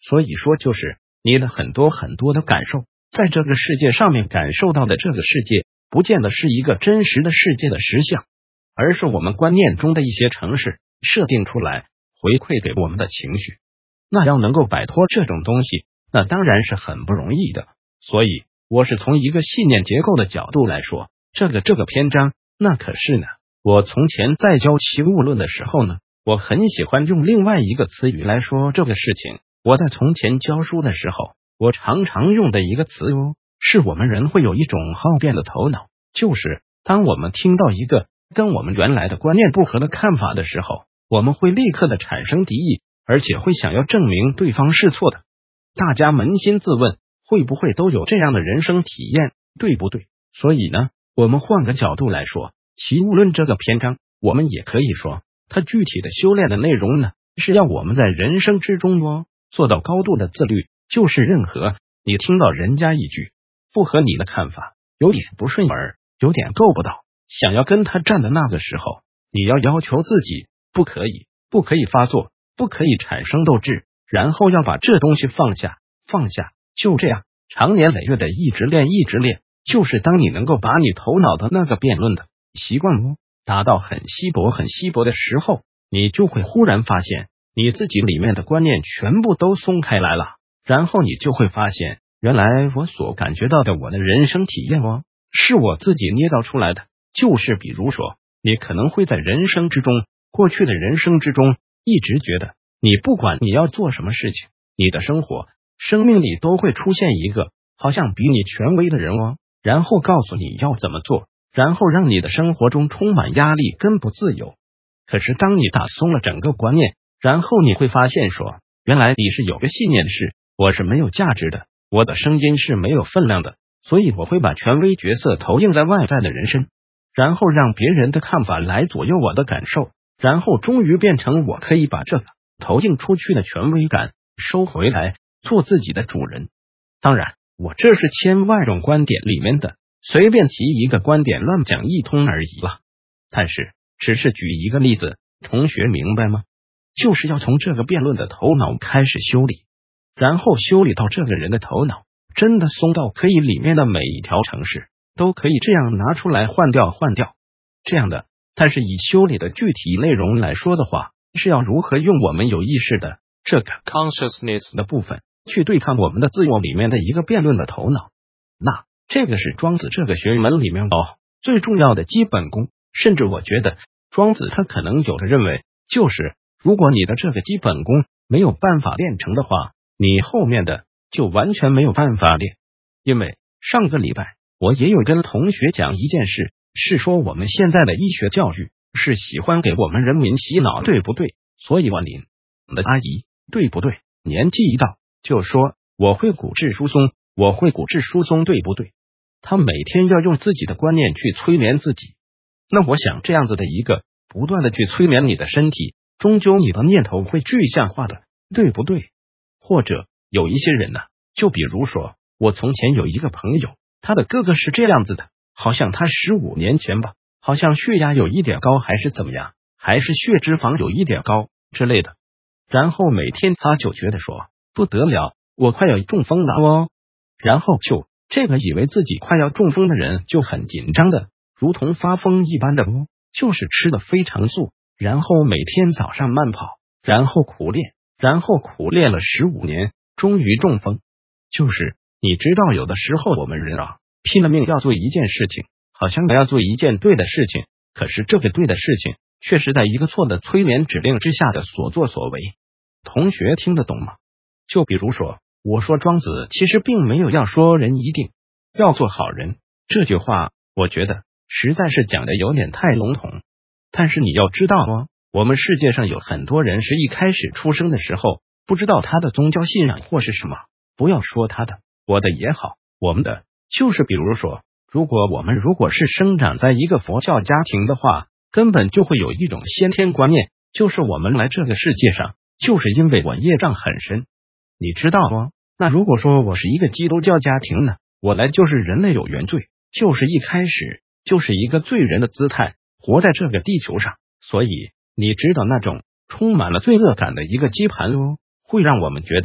所以说就是你的很多的感受，在这个世界上面感受到的这个世界，不见得是一个真实的世界的实相，而是我们观念中的一些程式设定出来回馈给我们的情绪。那要能够摆脱这种东西，那当然是很不容易的。所以我是从一个信念结构的角度来说，这个篇章那可是呢，我从前在教齐物论的时候呢，我很喜欢用另外一个词语来说这个事情。我在从前教书的时候，我常常用的一个词是我们人会有一种好变的头脑，就是当我们听到一个跟我们原来的观念不合的看法的时候，我们会立刻的产生敌意，而且会想要证明对方是错的。大家扪心自问，会不会都有这样的人生体验，对不对？所以呢，我们换个角度来说，齐物论这个篇章，我们也可以说它具体的修炼的内容呢，是要我们在人生之中做到高度的自律，就是任何你听到人家一句不合你的看法，有点不顺耳，有点够不到，想要跟他站的那个时候，你要求自己不可以发作，不可以产生斗志，然后要把这东西放下，就这样长年累月的一直练，就是当你能够把你头脑的那个辩论的习惯达到很稀薄的时候，你就会忽然发现你自己里面的观念全部都松开来了，然后你就会发现，原来我所感觉到的我的人生体验是我自己捏造出来的。就是比如说，你可能会在人生之中，过去的人生之中，一直觉得你不管你要做什么事情，你的生命里都会出现一个好像比你权威的人然后告诉你要怎么做，然后让你的生活中充满压力跟不自由。可是当你打松了整个观念，然后你会发现说，原来你是有个信念是我是没有价值的，我的声音是没有分量的，所以我会把权威角色投影在外在的人身，然后让别人的看法来左右我的感受，然后终于变成我可以把这个投影出去的权威感收回来，做自己的主人。当然，我这是千万种观点里面的随便提一个观点乱讲一通而已了。但是只是举一个例子，同学明白吗？就是要从这个辩论的头脑开始修理，然后修理到这个人的头脑真的松到可以里面的每一条程式都可以这样拿出来换掉这样的。但是以修理的具体内容来说的话，是要如何用我们有意识的这个 consciousness 的部分去对抗我们的自我里面的一个辩论的头脑。那这个是庄子这个学门里面最重要的基本功，甚至我觉得庄子他可能有的认为，就是如果你的这个基本功没有办法练成的话，你后面的就完全没有办法练。因为上个礼拜我也有跟同学讲一件事，是说我们现在的医学教育是喜欢给我们人民洗脑，对不对？所以万林的阿姨，对不对？年纪一到就说我会骨质疏松，对不对？他每天要用自己的观念去催眠自己。那我想这样子的一个不断的去催眠你的身体，终究你的念头会具象化的，对不对？或者有一些人呢，就比如说我从前有一个朋友，他的哥哥是这样子的，好像他15年前吧，好像血压有一点高还是怎么样，还是血脂肪有一点高之类的，然后每天他就觉得说不得了，我快要中风了然后就这个以为自己快要中风的人就很紧张的如同发疯一般的就是吃的非常素，然后每天早上慢跑，然后苦练了15年，终于中风。就是你知道有的时候我们人拼了命要做一件事情，好像要做一件对的事情，可是这个对的事情却是在一个错的催眠指令之下的所作所为。同学听得懂吗？就比如说我说庄子其实并没有要说人一定要做好人，这句话我觉得实在是讲的有点太笼统。但是你要知道我们世界上有很多人是一开始出生的时候不知道他的宗教信仰或是什么，不要说他的，我的也好，我们的就是比如说，如果是生长在一个佛教家庭的话，根本就会有一种先天观念，就是我们来这个世界上就是因为我业障很深，你知道吗？那如果说我是一个基督教家庭呢，我来就是人类有原罪，就是一开始就是一个罪人的姿态活在这个地球上，所以你知道那种充满了罪恶感的一个基盘会让我们觉得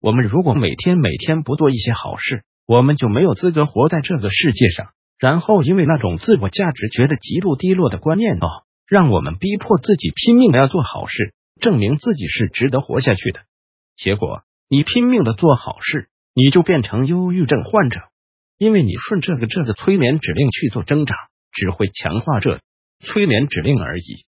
我们如果每天不做一些好事，我们就没有资格活在这个世界上。然后因为那种自我价值觉得极度低落的观念让我们逼迫自己拼命的要做好事，证明自己是值得活下去的。结果你拼命的做好事，你就变成忧郁症患者，因为你顺这个催眠指令去做挣扎，只会强化这催眠指令而已。